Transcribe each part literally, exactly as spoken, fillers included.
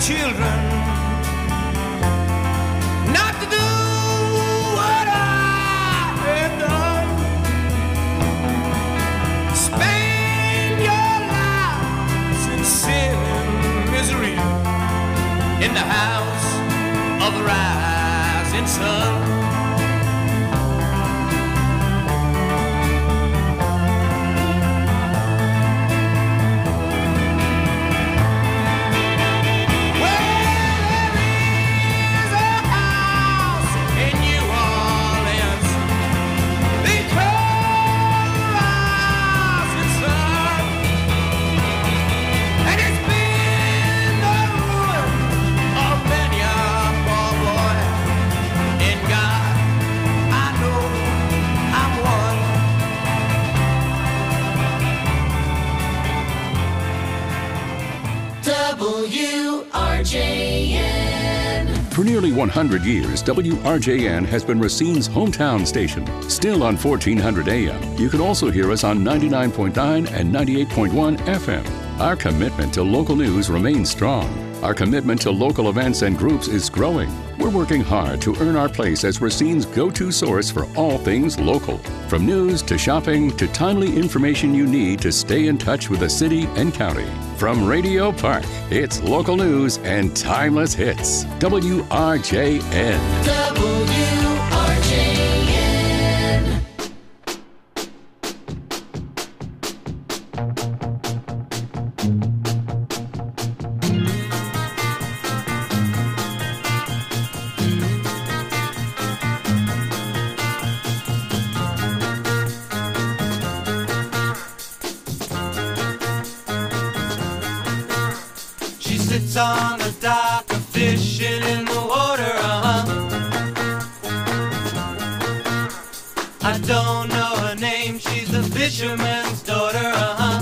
children not to do what I have done. Spend your lives in sin and misery in the house of the rising sun. For nearly one hundred years, W R J N has been Racine's hometown station. Still on fourteen hundred A M, you can also hear us on ninety-nine point nine and ninety-eight point one F M. Our commitment to local news remains strong. Our commitment to local events and groups is growing. We're working hard to earn our place as Racine's go-to source for all things local. From news to shopping to timely information you need to stay in touch with the city and county. From Radio Park, it's local news and timeless hits. W R J N. W R J N. Sits on the dock, a fishing in the water, uh-huh. I don't know her name, she's a fisherman's daughter, uh-huh.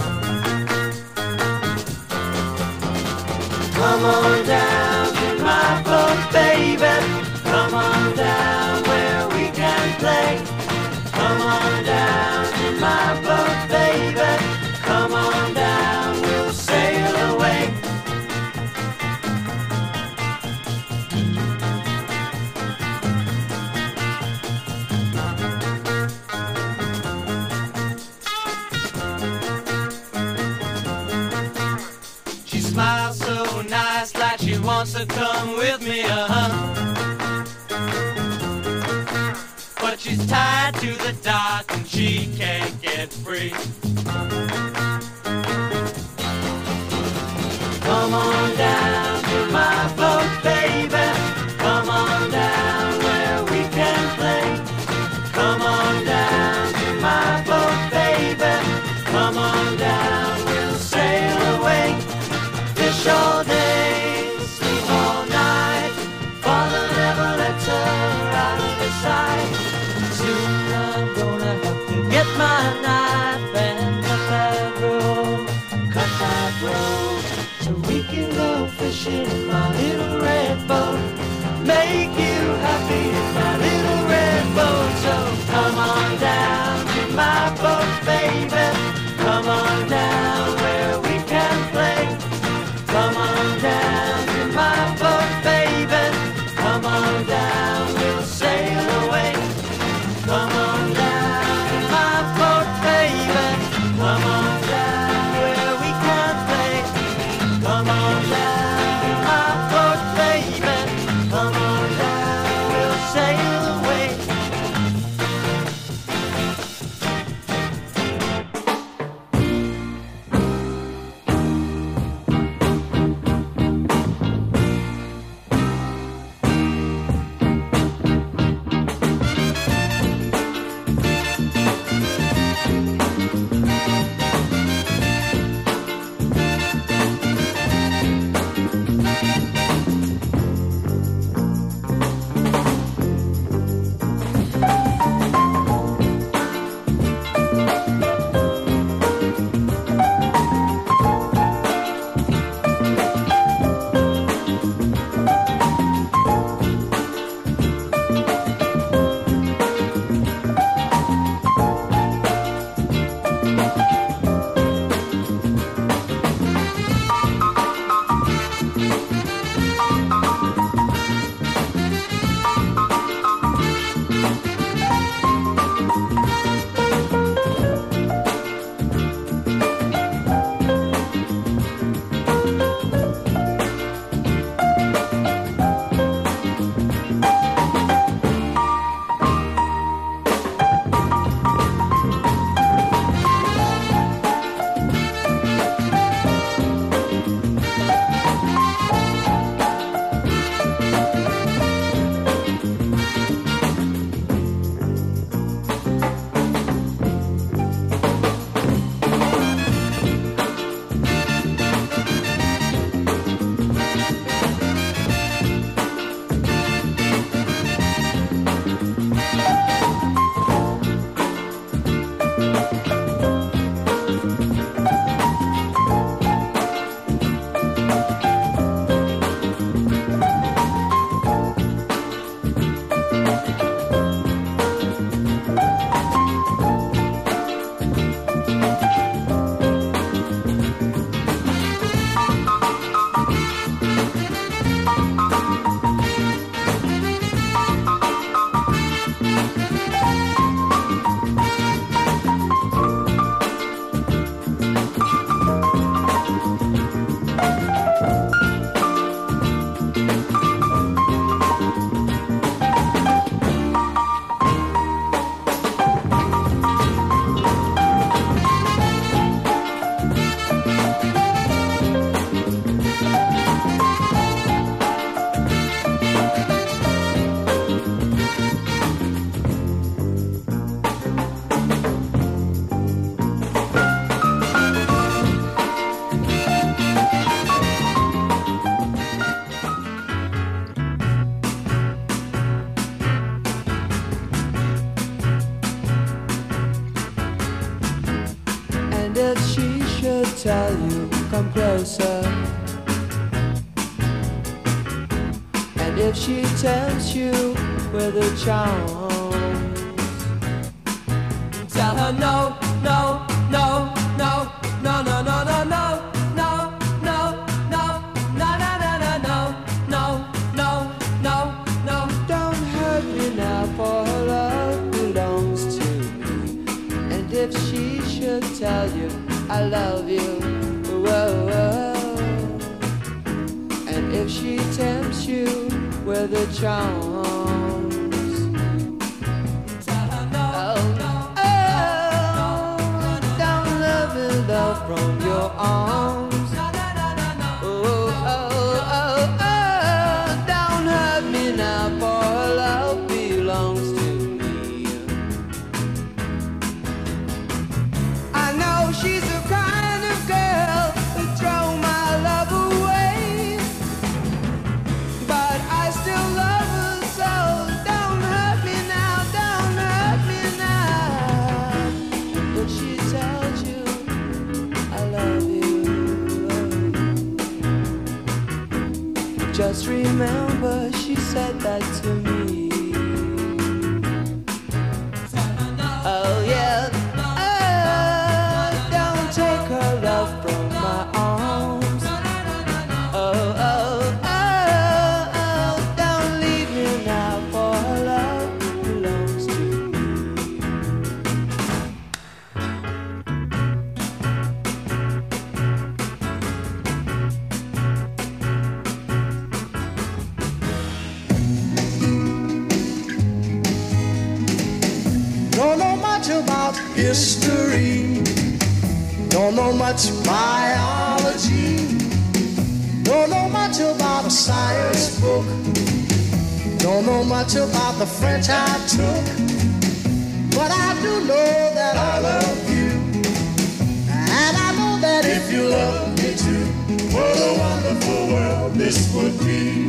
Come on down to my boat, baby. Come on down where we can play. Come on down to my boat, baby. Come on down, we'll sail away. Smiles so nice, like she wants to come with me, uh-huh. But she's tied to the dock and she can't get free. Come on down to my boat, baby. Come on down where we can play. Come on down to my boat, baby. Come on down, we'll sail away. Fish all day, sleep all night. Father never lets her out of his sight. Soon I'm gonna have to get my knife and cut if she should tell you, come closer. And if she tempts you with a charm, tell her no, no, no, no, no, no, no, no, no, no, no, no, no, no, no, no, no, no, no. Don't hurt me now, for her love belongs to me. And if she should tell you I love you, whoa, whoa. And if she tempts you with the charms, tell her no, no, oh, don't let me love from your arms. Oh, oh, oh, oh, don't hurt me now, for her love belongs to me. I know she's the kind of girl who throw my love away, but I still love her, so don't hurt me now, don't hurt me now. If she tells you I love you, just remember she said that to me. Oh yeah, oh, don't take her love from my arms. Oh, oh, oh, oh, don't leave me now, for her love belongs to me. Don't know much about history, don't know much biology, don't know much about a science book, don't know much about the French I took, but I do know that I love you, and I know that if you love me too, what a wonderful world this would be.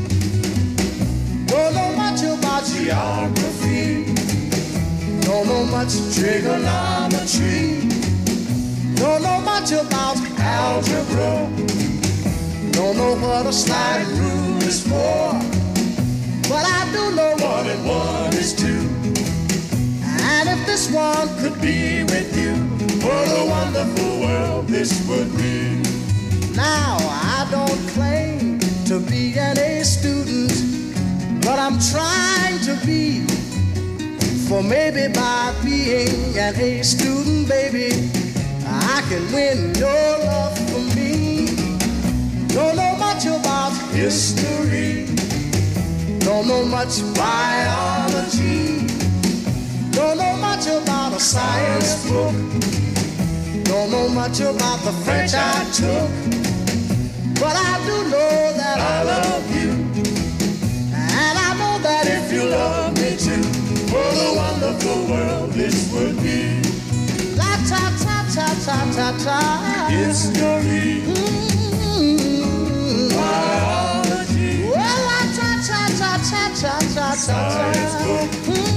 Don't know much about geography, don't know much trigonometry, don't know much about algebra, don't know what a slide rule is for, but I do know one and one is two. And if this one could be with you, what a wonderful world this would be. Now I don't claim to be an A student, but I'm trying to be. For maybe by being an A student, baby, I can win your love for me. Don't know much about history, don't know much biology, don't know much about a science book, don't know much about the French I took, but I do know that I love you, and I know that if you love me too, what a wonderful world this would be. La ta ta ta ta ta ta. History. Mm-hmm. Biology. Well, la ta ta ta ta ta ta ta. Science book.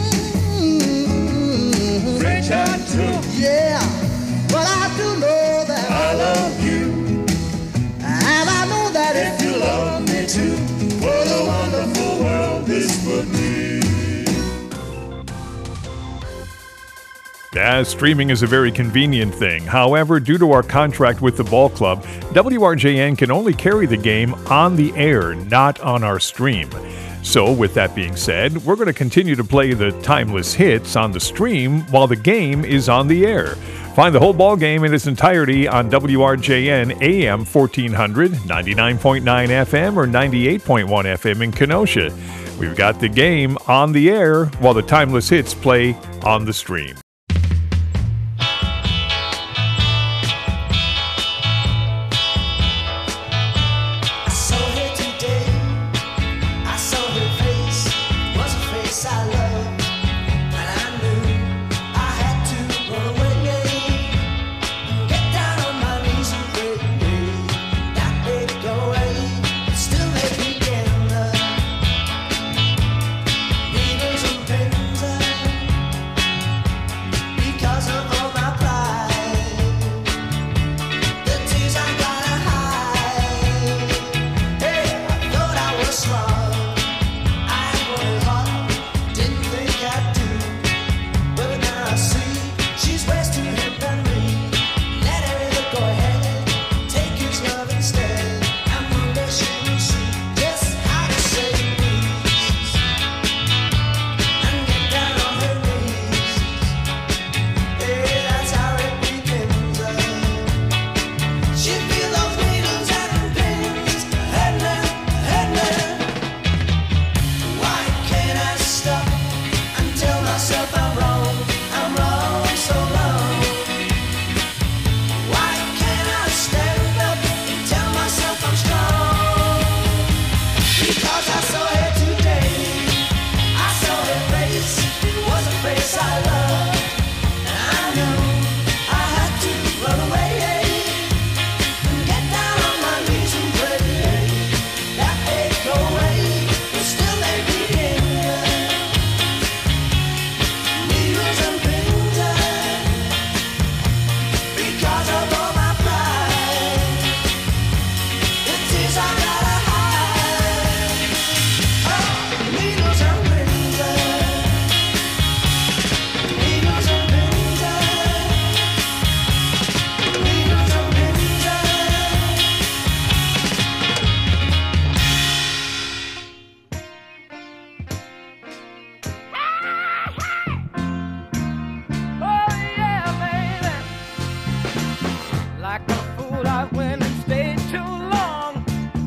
Mm-hmm. French I took. Yeah, but I do know that I love you, and I know that if you love me too, what a wonderful world this would be. Yeah, streaming is a very convenient thing. However, due to our contract with the ball club, W R J N can only carry the game on the air, not on our stream. So, with that being said, we're going to continue to play the timeless hits on the stream while the game is on the air. Find the whole ball game in its entirety on W R J N A M fourteen hundred, ninety-nine point nine F M, or ninety-eight point one F M in Kenosha. We've got the game on the air while the timeless hits play on the stream. fool, I went and stayed too long.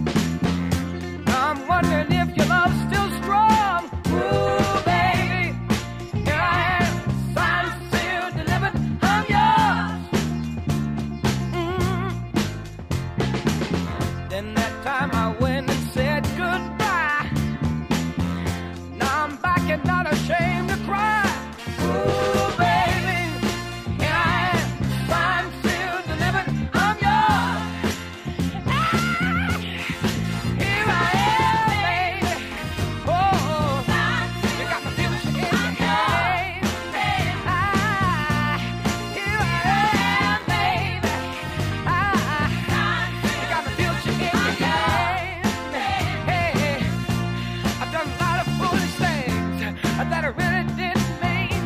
I'm wondering if your love's still strong. Ooh, baby, here I am, signed, sealed, delivered, I'm yours. Mm. Then that time I went and said goodbye. Now I'm back and not ashamed to cry. Ooh, baby, here I am, signed, sealed, delivered, I'm yours. Ah, here I am, baby. Oh, you got my future in your hand. Ah, here I am, baby. Ah, you got my future in your hand. Hey, I've done a lot of foolish things that I really didn't mean.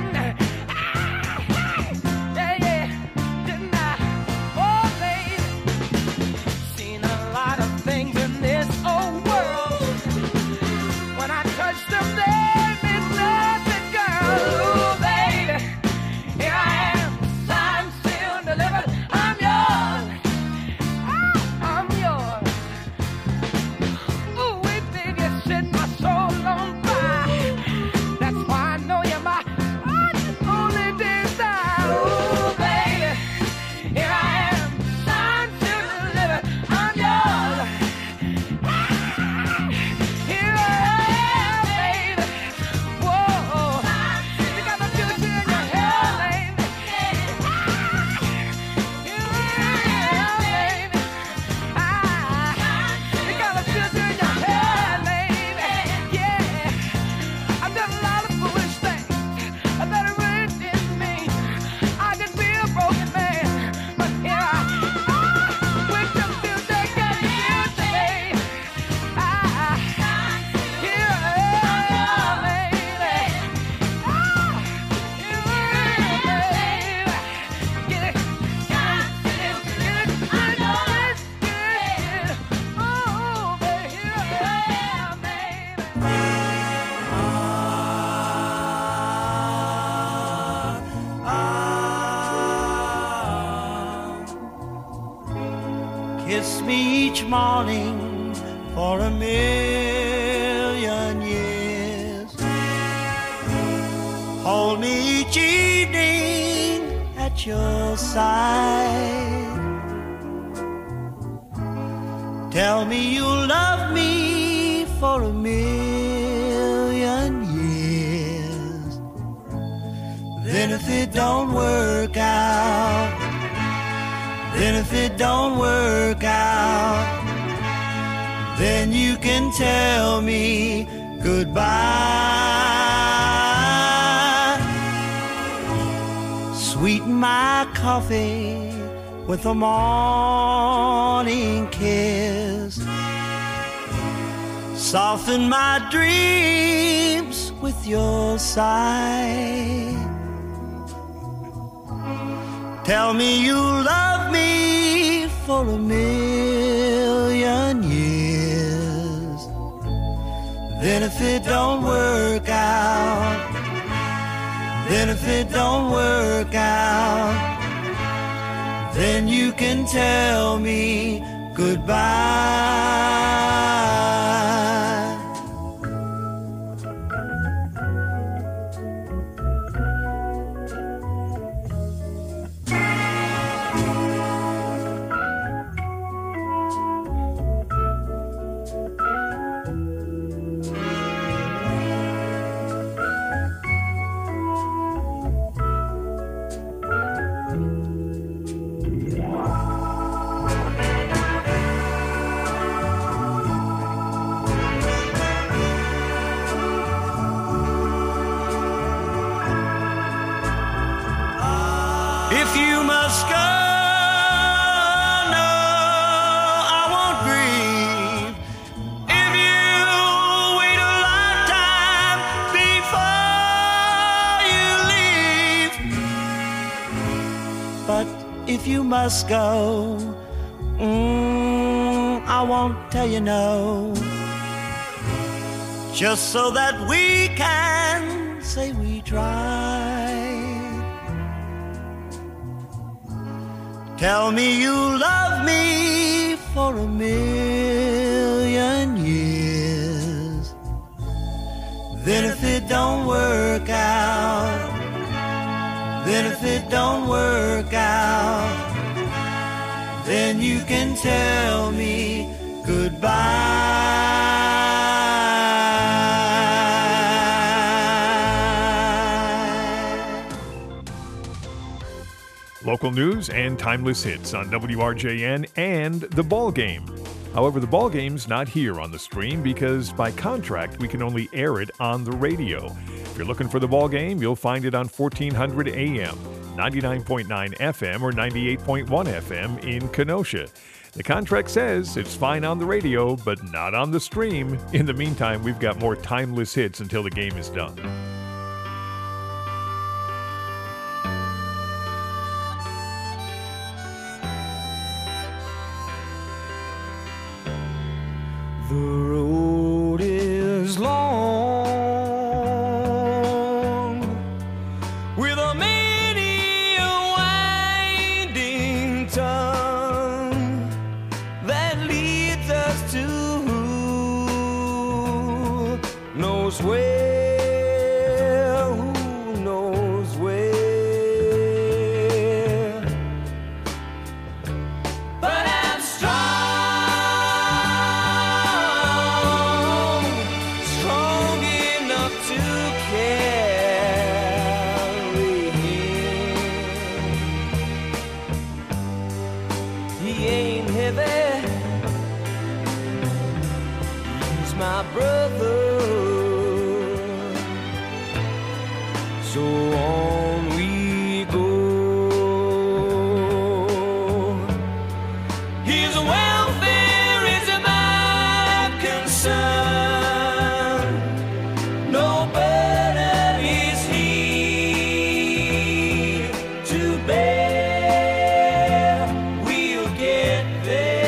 Yeah, yeah, didn't I? Oh, baby, seen a lot of things in this old world. When I touched them, they meant nothing, girl. Ooh, baby, here I am, signed, sealed, delivered, I'm yours. Ah, I'm yours. Ooh, wait, baby, you set my soul on fire. That's why I know you're my only desire. Ooh, baby, here I am, signed, sealed, delivered, I'm yours. Ah, here I am, baby. Whoa, you got my future in your hand, baby. Ah, here I am, baby. Ah, you got my future in your hand, baby. Yeah, I've done a lot of foolish things that I really didn't mean. I could be a broken man, but here I am with your future, got the future, baby. Ah, here I am, baby. Ah, here I am, baby. Get it, get it, get it, get it, I know it's good. Oh, baby, here I am, baby. Kiss me each morning for a million years. Hold me each evening at your side. Tell me you'll love me for a million years. Then if it don't work out, then if it don't work out, then you can tell me goodbye. Sweeten my coffee with a morning kiss. Soften my dreams with your sigh. Tell me you love me for a million years. Then if it don't work out, then if it don't work out, then you can tell me goodbye. If you must go, no, I won't grieve. If you wait a lifetime before you leave. But if you must go, mm, I won't tell you no. Just so that we can say we tried. Tell me you love me for a million years. Then if it don't work out, then if it don't work out, then you can tell me goodbye. Local news and timeless hits on W R J N and The Ball Game. However, The Ball Game's not here on the stream because by contract we can only air it on the radio. If you're looking for The Ball Game, you'll find it on fourteen hundred A M, ninety-nine point nine F M, or ninety-eight point one F M in Kenosha. The contract says it's fine on the radio, but not on the stream. In the meantime, we've got more timeless hits until the game is done. The road is long, with a many a winding tongue that leads us to who knows where, who knows where. But I'm strong. My brother, so on we go. His welfare is my concern. No burden is he to bear. We'll get there.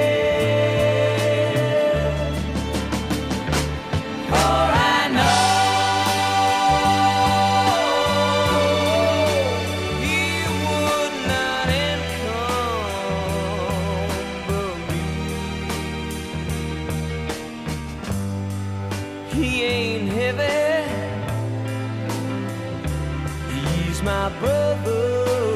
He ain't heavy, he's my brother.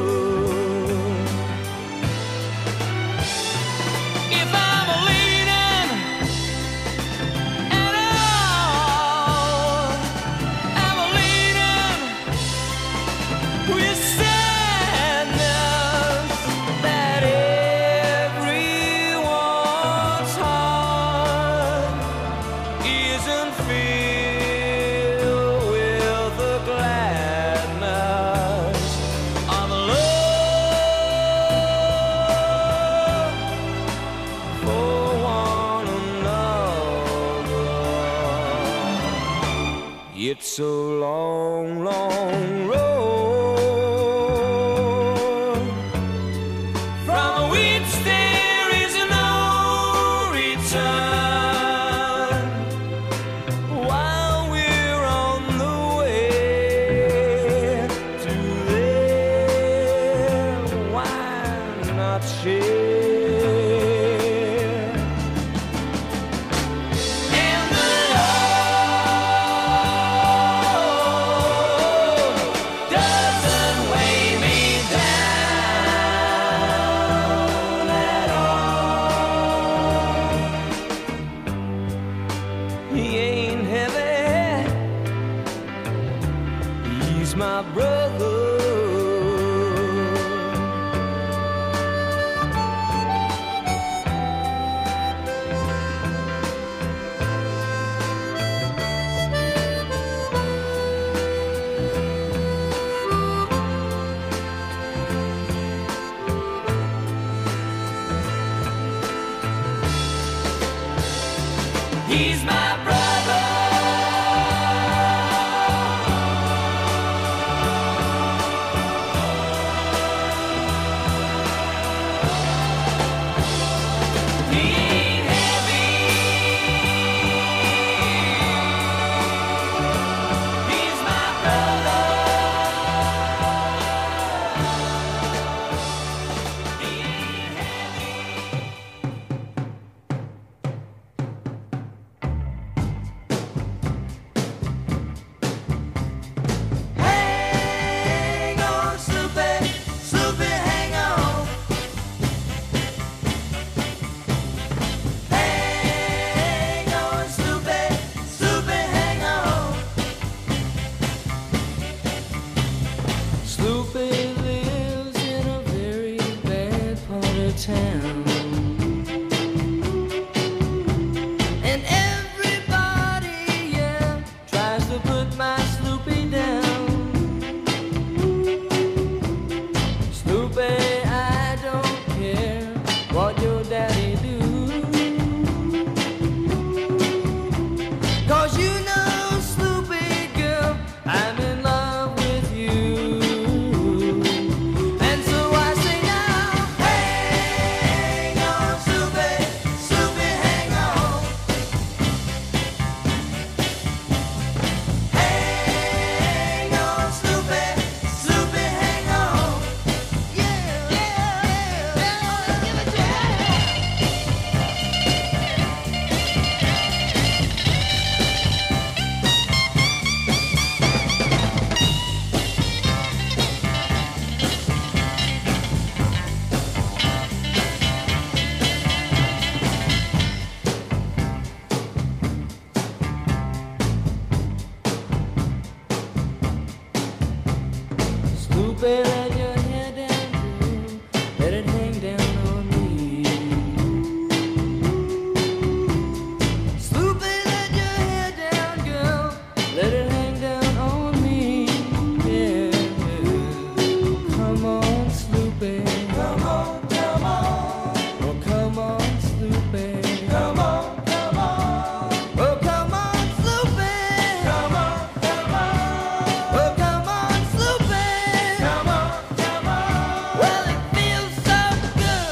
If I'm leaning at all, I'm leaning with sadness that everyone's heart isn't filled with the gladness of love for one another. It's a long, long road from which there is no return. While we're on the way to there, why not share? And the Lord doesn't weigh me down at all. He ain't heavy, he's my brother. He's my brother. He ain't heavy. He's my brother. He town. And everybody, yeah, tries to put my Snoopy down. Snoopy, I don't care what your daddy do. 'Cause you know, Snoopy girl, I'm in love with you. And so I say now, hang on, Snoopy, Snoopy, hang on. Hang on, Snoopy, Snoopy, hang on. Yeah, yeah, yeah, yeah, give it to you. Snoopy, let your hair down, girl. Let it hang down on me. Snoopy, let your hair down, girl. Let it hang down on me. Yeah. Come on, Snoopy. Come on, come on. Oh, come on, Snoopy. Come on, come on. Oh, come on, Snoopy. Come on, come on. Oh, come on, Snoopy. Come on, come on. Well, it feels so good.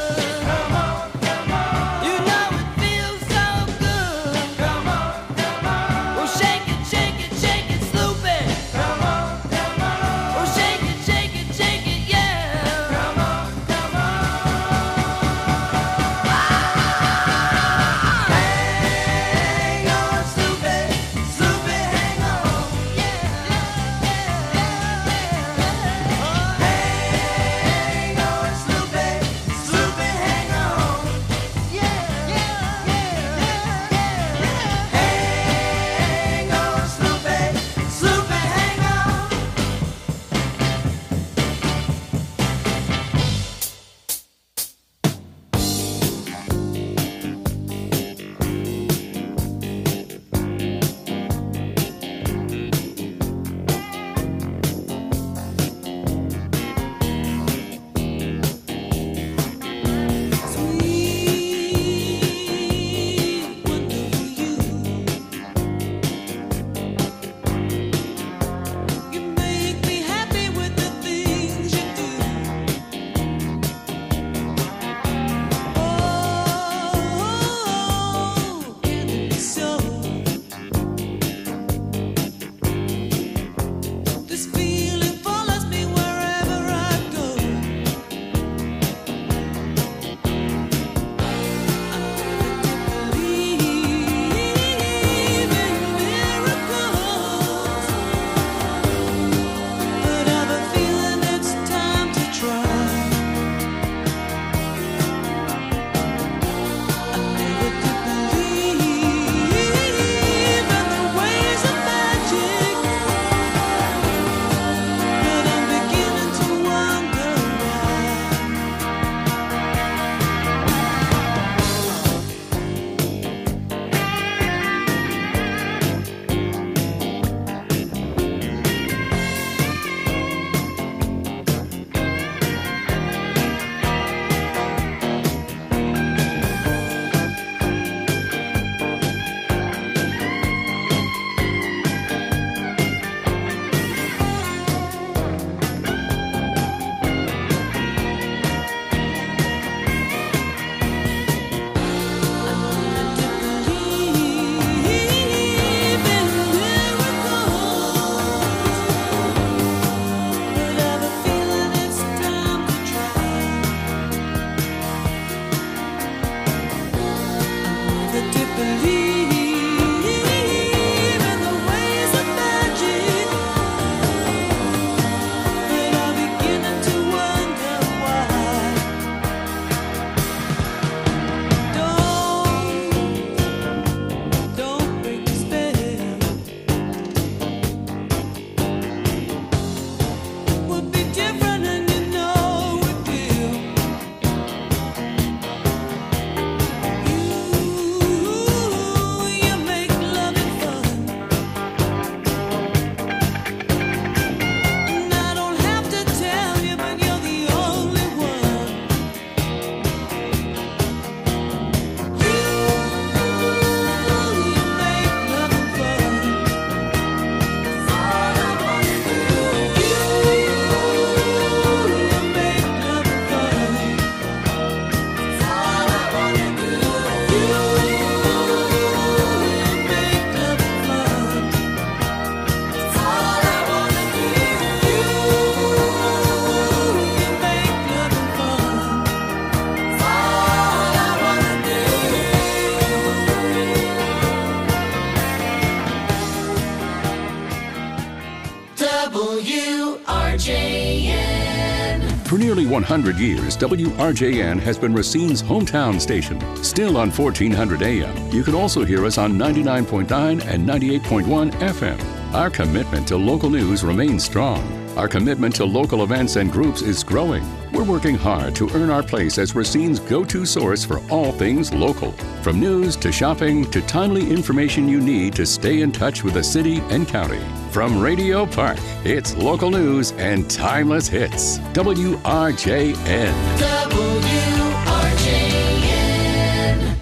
nearly one hundred years, W R J N has been Racine's hometown station. Still on fourteen hundred A M, you can also hear us on ninety-nine point nine and ninety-eight point one F M. Our commitment to local news remains strong. Our commitment to local events and groups is growing. We're working hard to earn our place as Racine's go-to source for all things local. From news to shopping to timely information you need to stay in touch with the city and county. From Radio Park, it's local news and timeless hits. W R J N. W R J N.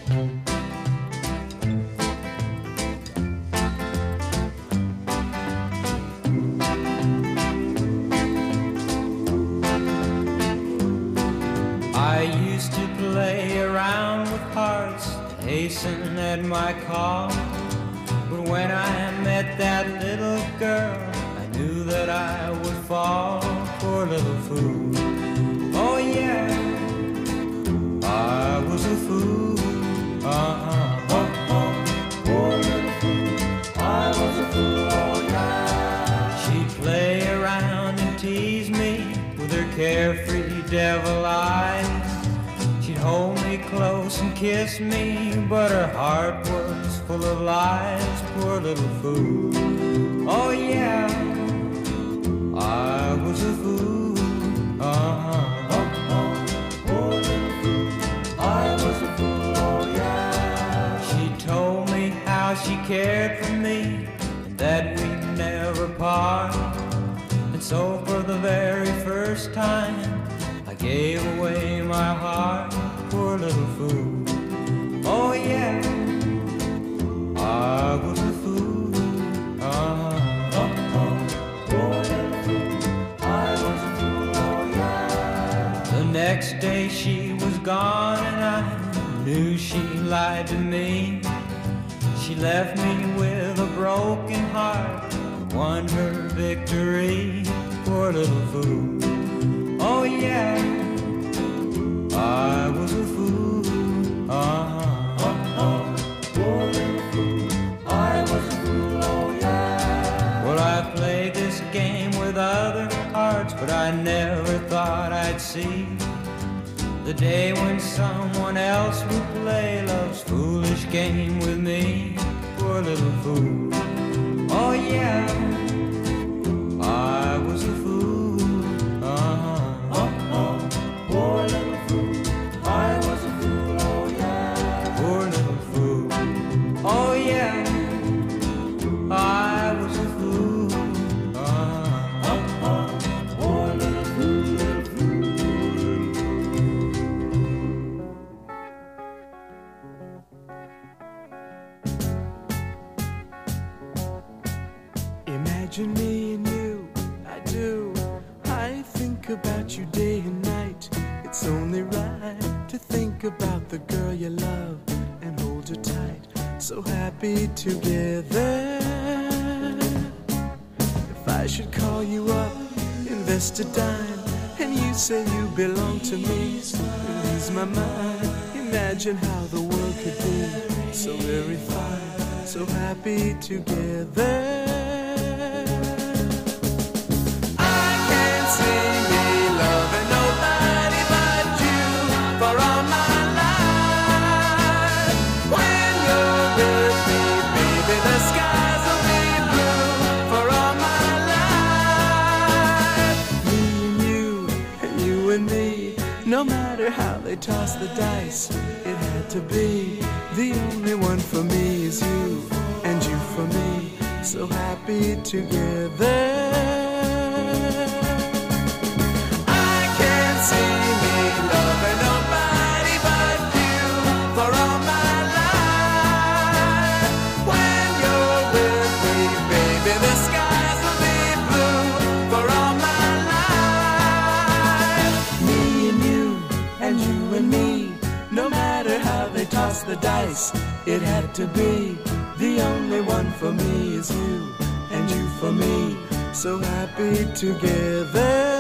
I used to play around with hearts, hasten at my call. But when I met that little girl, I knew that I would fall. Poor little fool. Oh yeah, I was a fool. Uh-huh. Oh, oh. Poor little fool. I was a fool. Oh yeah. She'd play around and tease me with her carefree devil eyes. She'd hold me close and kiss me, but her heart was full of lies. Poor little fool. Oh yeah, I was a fool. Uh-huh. Oh, oh. Poor little fool. I was a fool. Oh yeah. She told me how she cared for me and that we'd never part. And so for the very first time I gave away my heart. Poor little fool. Oh yeah, I was a fool. Uh-huh. Oh, oh. Poor little fool. I was a fool. Oh yeah. The next day she was gone and I knew she lied to me. She left me with a broken heart, won her victory. Poor little fool. Oh yeah, I was a fool. Uh-huh. Oh, oh. Poor little fool. I was a fool. Oh yeah. Well, I played this game with other hearts, but I never thought I'd see the day when someone else would play love's foolish game with me. Poor little fool. Oh yeah, I was a fool. Uh-huh. Oh, oh. Poor little fool. I was a fool. Oh yeah. Poor little fool. Oh yeah, I was a fool. Uh-huh. Oh, oh. Poor little fool, little fool, little fool. Imagine me and you, I do. I think about you day and night. It's only right to think about the girl you love and hold her tight. So happy together. If I should call you up, invest a dime, and you say you belong to me, lose my mind. Imagine how the world could be so very fine, so happy together. No matter how they toss the dice, it had to be. The only one for me is you, and you for me, so happy together. I can't see me loving nobody but you for all my life. When you're with me, baby, the skies will be blue for all my life. Me and you, and you and me, no matter how they toss the dice, it had to be. The only one for me is you, and you for me, so happy together.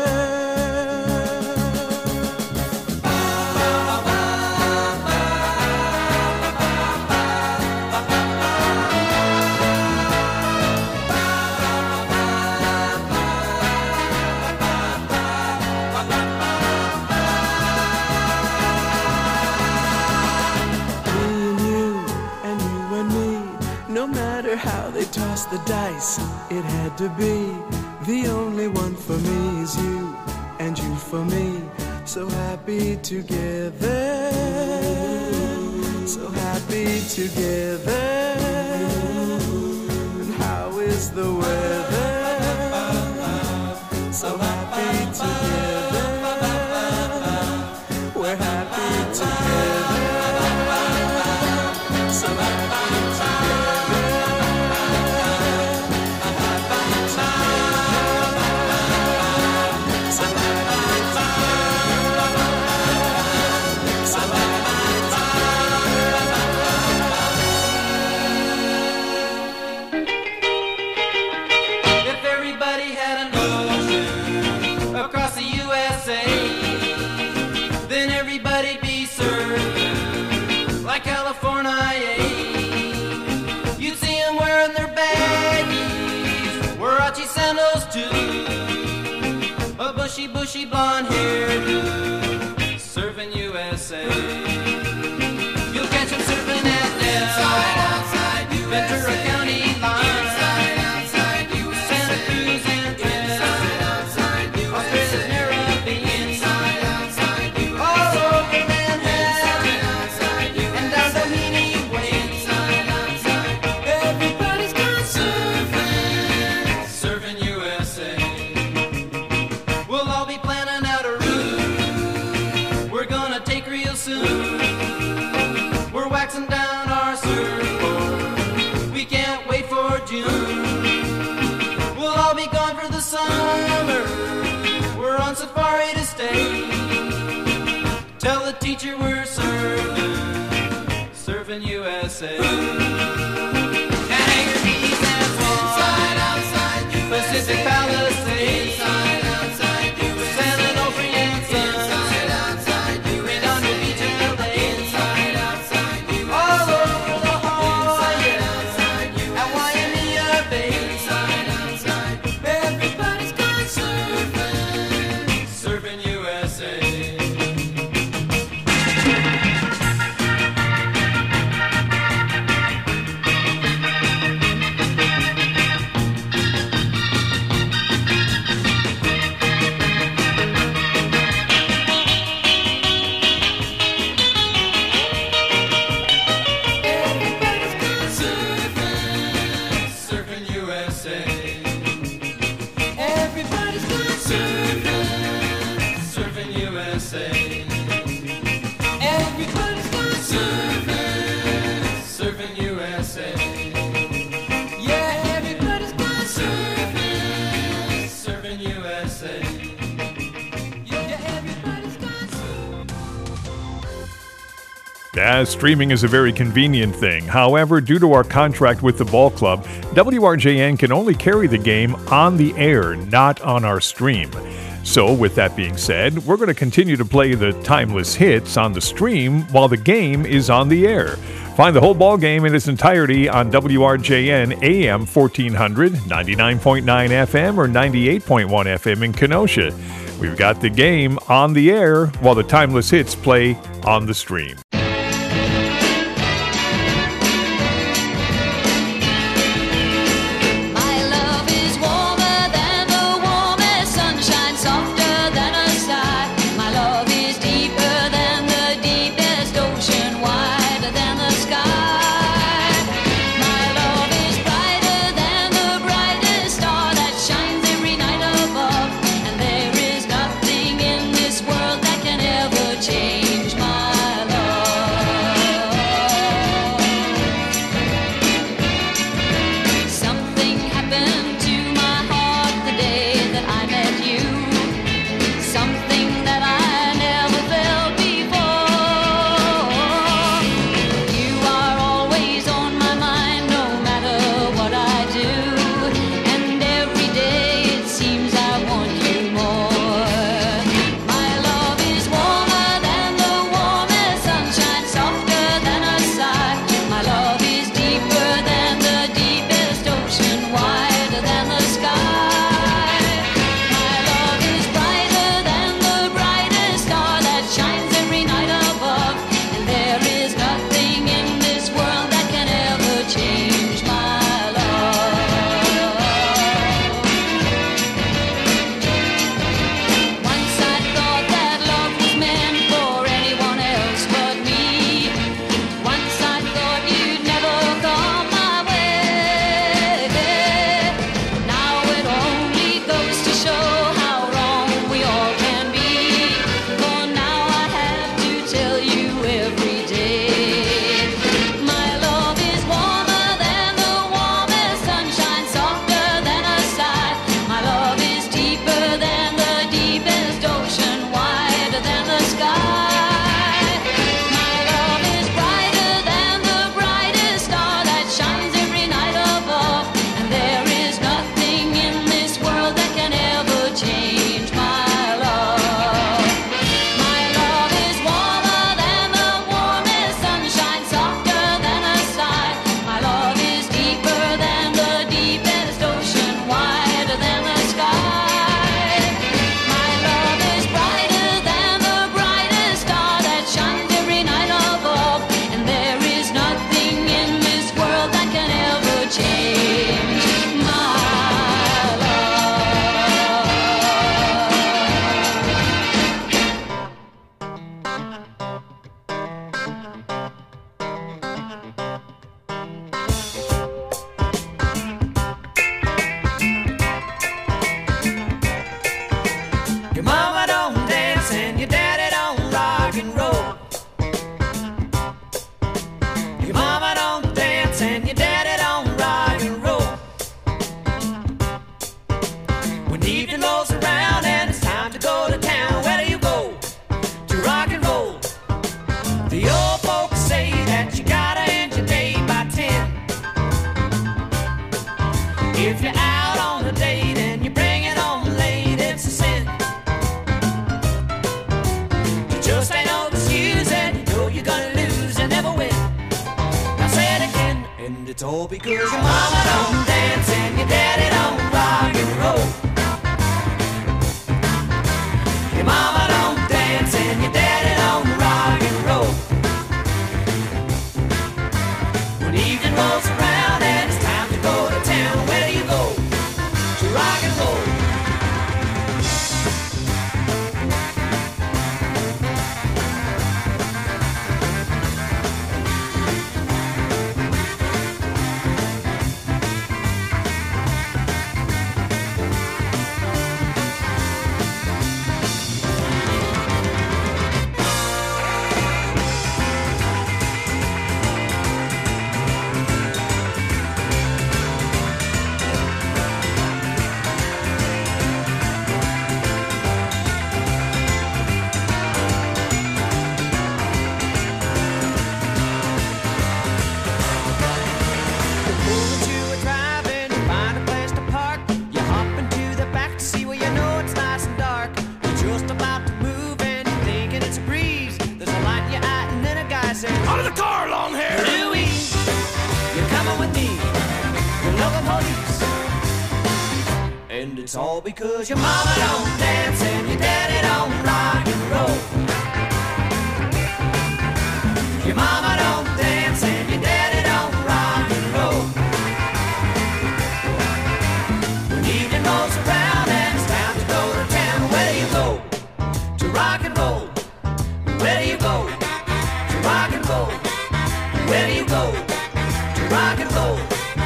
how they tossed the dice. It had to be. The only one for me is you, and you for me. So happy together, so happy together. And how is the weather? So happy together. We're happy together. So happy together. Happy together. So happy together. So happy. If everybody had an ocean across the U S A, then everybody'd be served like California. You'd see them wearing their baggies, Warachi sandals too, a bushy, bushy blonde hairdo, serving U S A. You'll catch them surfing at Del, Ventura County line, Santa Cruz and Trent, Australia's Caribbean, all over Manhattan, and down Doheny Way. Everybody's gone surfing, surfing U S A. We'll all be planning out a route we're gonna take real soon. We're waxing down our surfboard, we can't wait for June. We'll all be gone for the summer, we're on safari to stay. Tell the teacher we're surfing, surfing U S A. Hangar Keys and Swan, Pacific Palisades, San Onofre and Sons, Redondo Beach, L A, all over La Jolla and Waimea Bay. Everybody's gone surfing, surfing U S A. Everybody's gone surfing, surfing U S A. Everybody's gone surfing, surfing U S A. Everybody's gone surfing, surfing U S A. Yeah, everybody's gone surfing, surfing U S A. Yeah, everybody's gone surfing. Yeah, streaming is a very convenient thing. However, due to our contract with the ball club, W R J N can only carry the game on the air, not on our stream. So, with that being said, we're going to continue to play the timeless hits on the stream while the game is on the air. Find the whole ball game in its entirety on W R J N A M fourteen hundred, ninety-nine point nine F M, or ninety-eight point one F M in Kenosha. We've got the game on the air while the timeless hits play on the stream. My love is warmer than the warmest sunshine, softer than a sigh. My love is deeper than the deepest ocean, wider than the sky. My love is brighter than the brightest star that shines every night above. And there is nothing in this world that can ever change my love. It's all because your mama don't dance and your daddy don't rock and roll. Your mama don't dance and your daddy don't rock and roll. When evening rolls around and it's time to go to town, where do you go to rock and roll? It's all because your mama don't dance and your daddy don't rock and roll. Your mama don't dance and your daddy don't rock and roll. When evening rolls around and it's time to go to town, where do you go to rock and roll? Where do you go to rock and roll? Where do you go to rock and roll?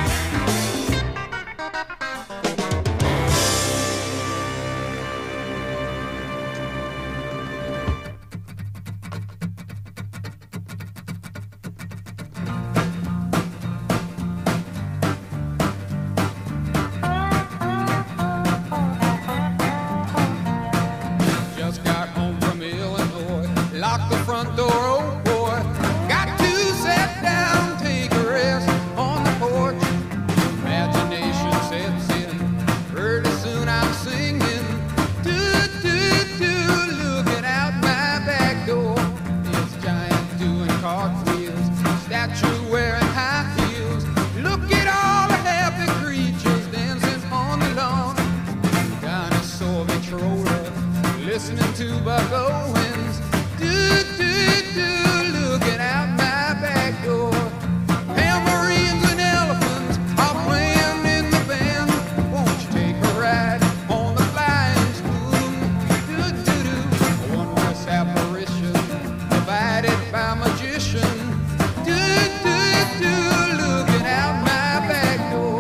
Listening to Buck Owens, do, do, do, looking out my back door. Tambourines and elephants are playing in the band. Won't you take a ride on the flying spoon? Do, do, do, a wondrous apparition provided by magician. Do, do, do, looking out my back door.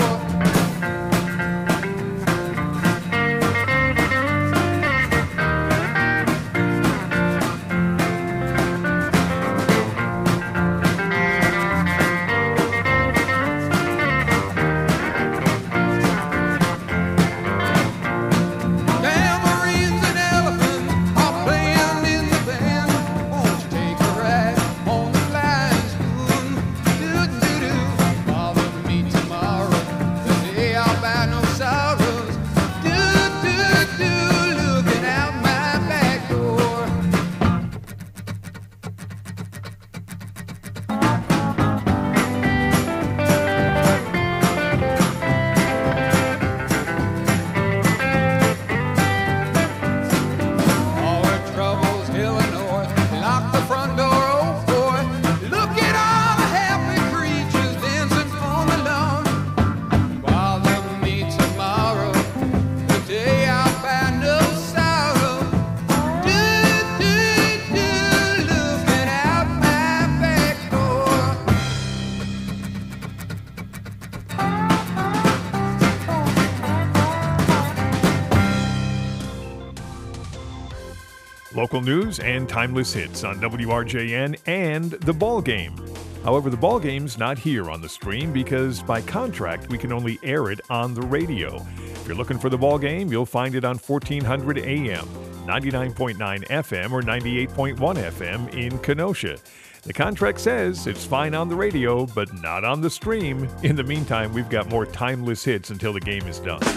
Local news and timeless hits on W R J N and The Ball Game. However, The Ball Game's not here on the stream because by contract we can only air it on the radio. If you're looking for The Ball Game, you'll find it on fourteen hundred A M, ninety-nine point nine F M or ninety-eight point one F M in Kenosha. The contract says it's fine on the radio, but not on the stream. In the meantime, we've got more timeless hits until the game is done.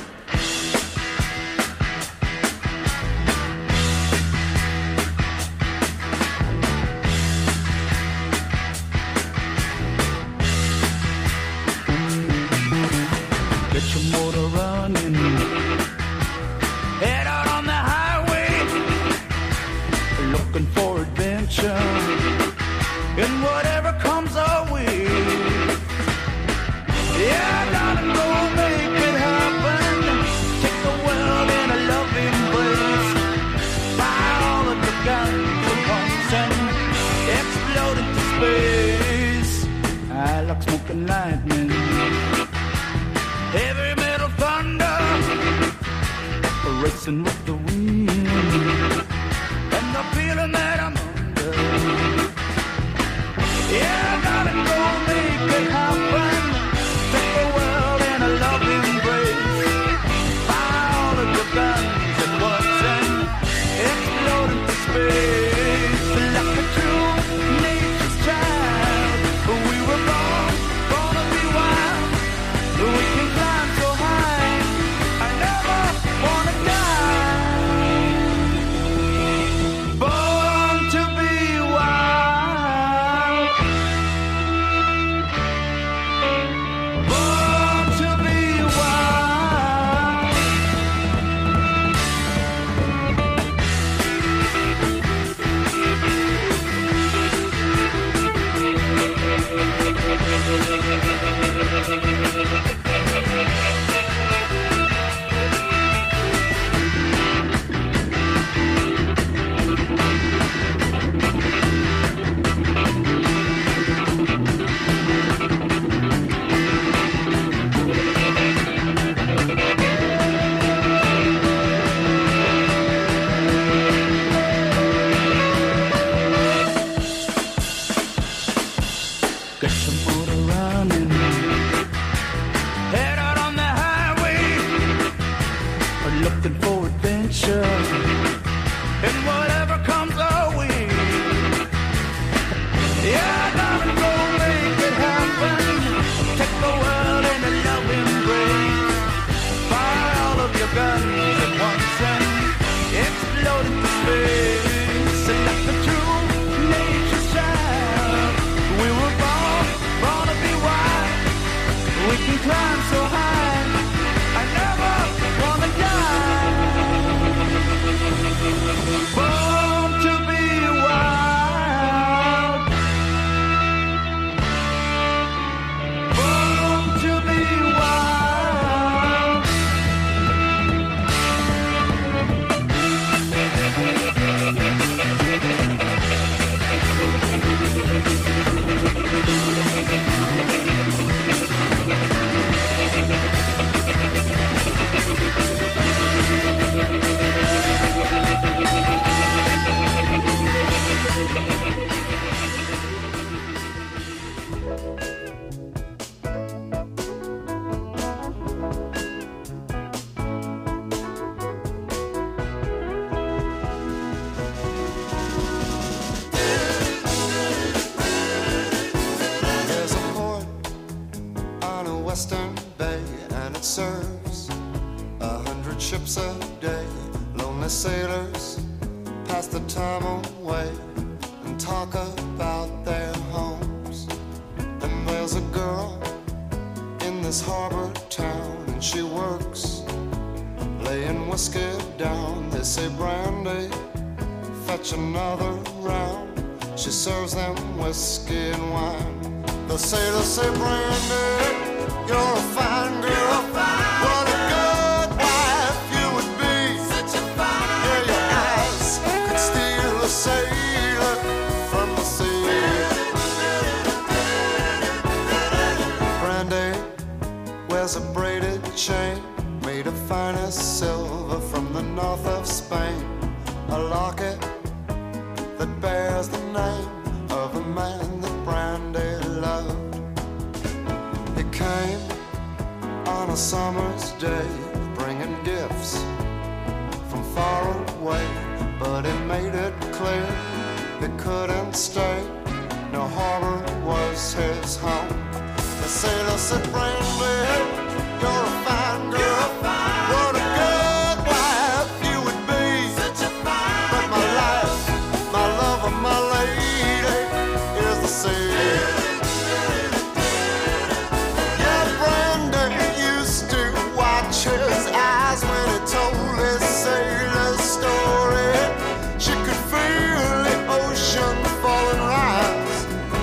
and whatever comes our way. Yeah, I gotta go make it happen. Take the world in a loving embrace. Fire all of the guns at once and explode into space. I like smoke and lightning, heavy metal thunder, racing with the wind, and the feeling that I'm under. Yeah, I gotta go make it happen. Take the world in a loving embrace. Fire all of your guns at once and explode into space. Like a true nature's child, we were born, born to be wild. We can climb so high, I never wanna die. Born to be wild. Born to be wild. Get your motor running, head out on the highway, looking for adventure, and whatever comes our way. Yeah, I gotta go make it happen. Take the world in a loving embrace. Fire all of your guns at once and explode into space. And like the true nature's child, we were born, born to be wild. We can climb so high, I never wanna die. Born to be wild. Born to be wild. There's a port on a western bay, and it serves a hundred ships a day. Lonely sailors pass the time away and talk about their homes. And there's a girl in this harbor town, and she works laying whiskey down. They say, Brandy, fetch another round. She serves them whiskey and wine. The sailors say, Brandy, you're a fine girl. What a good wife you would be. Such a fine yeah, your eyes could steal a sailor from the sea. Brandy wears a braided chain made of finest silver from the north of Spain. A locket that bears the name of a man that Brandy loved. He came on a summer's day, bringing gifts from far away, but he made it clear he couldn't stay. No harbor was his home. The sailor said, Brandy, you're a fine girl. What a good wife you would be. Such a fine but my life, my love, and my lady is the sea. Yeah, Brandy used to watch his eyes when he told his sailor story. She could feel the ocean fall and rise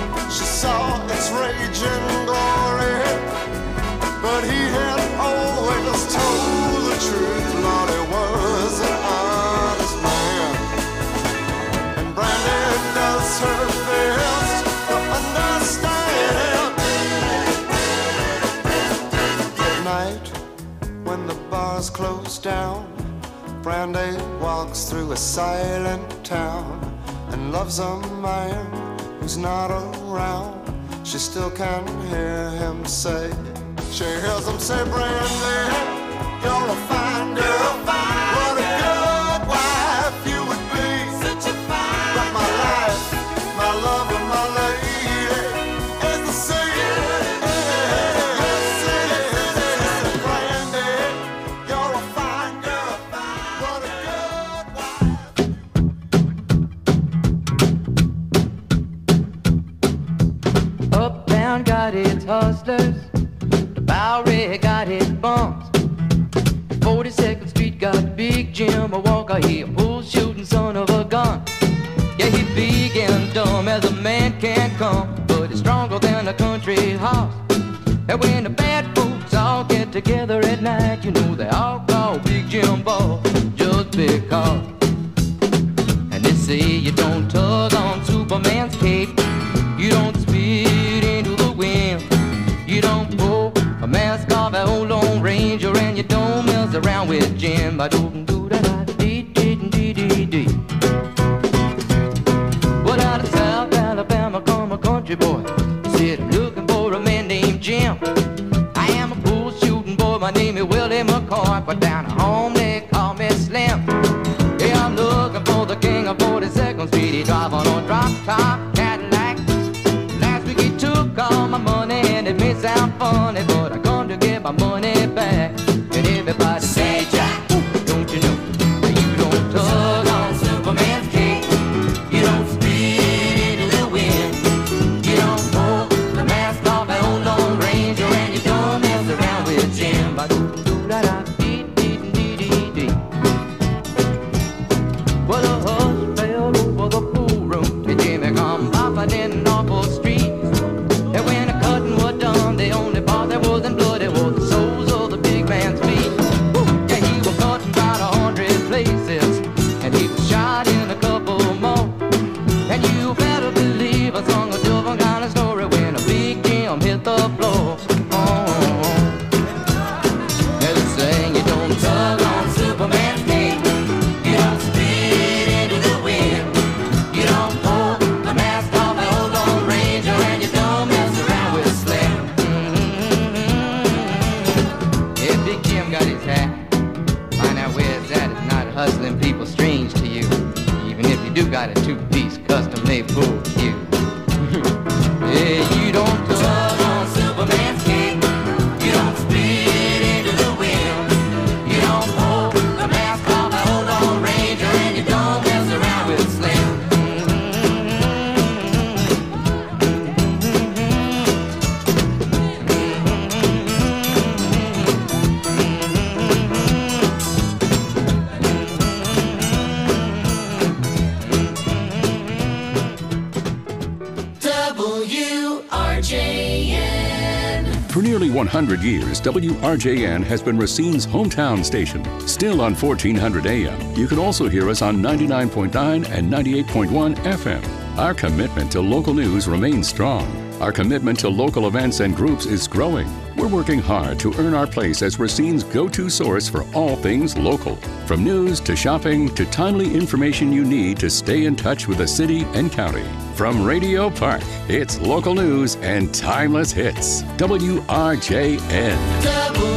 Brandy walks through a silent town and loves a man who's not around. She still can hear him say, she hears him say, Brandy, you're a fine girl, what a good wife you would be. Such a fine but my life, my love and my lady is the sea. Got its hustlers, the Bowery got its bumps. forty-second Street got Big Jim, a Walker, he a bull shooting son of a gun. Yeah, he big and dumb as a man can come, but he's stronger than a country horse. And when the bad folks all get together at night, you know they all call Big Jim Ball just because. And they say you don't tug on Superman's cape, you don't spit into the wind, you don't pull a mask off an old Lone Ranger, and you don't mess around with Jim. I don't do that. Dee dee dee dee dee. Well, out of South Alabama come a country boy. He said I'm looking for a man named Jim. I am a bull shooting boy. My name is Willie McCoy, but down at home they call me Slim. Yeah, I'm looking for the king of forty-second Street. He drive on a drop top Cadillac. He took all my money and it may sound funny, but I come to get my money back. And everybody say, Jack, don't you know that you don't tug on Superman's cape, you don't spit into the wind, you don't pull the mask off an old Lone Ranger, and you don't mess around with Jim. Well, the hush fell over the pool room till Jimmy come popping in an awful street. And when the cutting was done, the only part that wasn't bloody was the soles of the big man's feet. Woo! Yeah, he was cutting about a hundred places, and he was shot in a couple more. And you better believe I sung a different kind of story when a Big Jim hit the floor. Oh, now they saying you don't tug on Superman's cape, you don't spit into the wind, you don't pull the mask off an old Lone Ranger, and you don't mess around with Slim. Mm-hmm. Yeah, Big Jim got his hat. Find out where it's at. It's not hustling people strange to you, even if you do got a two-piece custom-made bull cue. Yeah, you don't tug on Superman's cape, you don't spit into the wind, you don't pull the mask off an old Lone Ranger, and you don't mess around with Slim. W R J N. For nearly one hundred years, W R J N has been Racine's hometown station. Still on fourteen hundred A M, you can also hear us on ninety-nine point nine and ninety-eight point one F M. Our commitment to local news remains strong. Our commitment to local events and groups is growing. We're working hard to earn our place as Racine's go-to source for all things local. From news to shopping to timely information you need to stay in touch with the city and county. From Radio Park, it's local news and timeless hits. W R J N. W